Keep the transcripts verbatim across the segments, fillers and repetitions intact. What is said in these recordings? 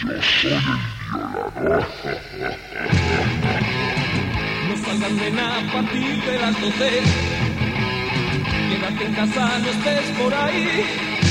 No salgan nena a partir de las doce. Quédate en casa, no estés por ahí.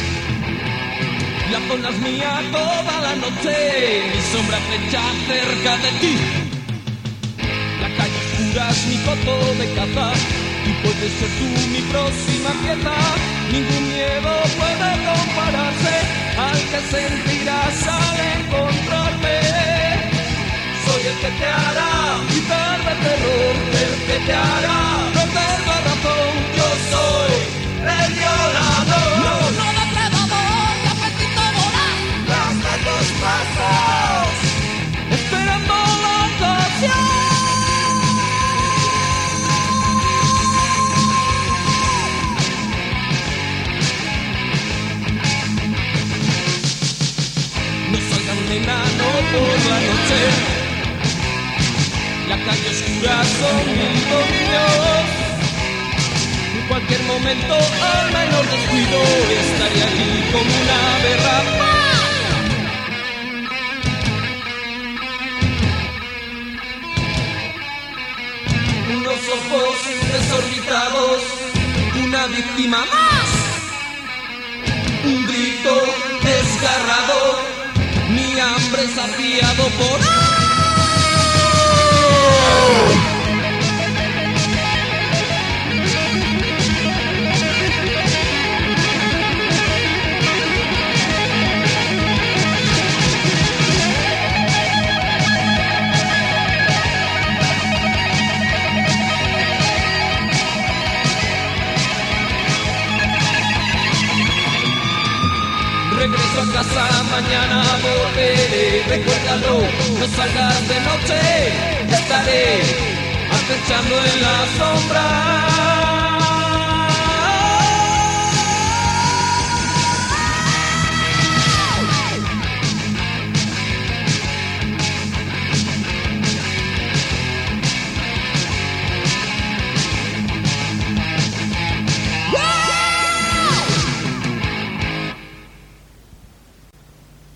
La zona es mía toda la noche. Mi sombra flecha cerca de ti. La calle oscura es mi coto de caza. Y puedes ser tú mi próxima pieza. Ningún miedo puede compararse al que sentirás al encontrarme. Soy el que te hará gritar de terror, el que te hará perder la razón. Yo soy el violador. No, no depredador, de apetito voraz. Tras de tus pasos, esperando la ocasión. Enano por la noche, la calle oscura son mil dominios. En cualquier momento, al menor descuido, estaría allí como una berraca. Unos ojos desorbitados, una víctima más, un grito desgarrado. Mi hambre saciado por... Regreso a casa, mañana volveré. Recuérdalo, no salgas de noche. Estaré acechando en la sombra.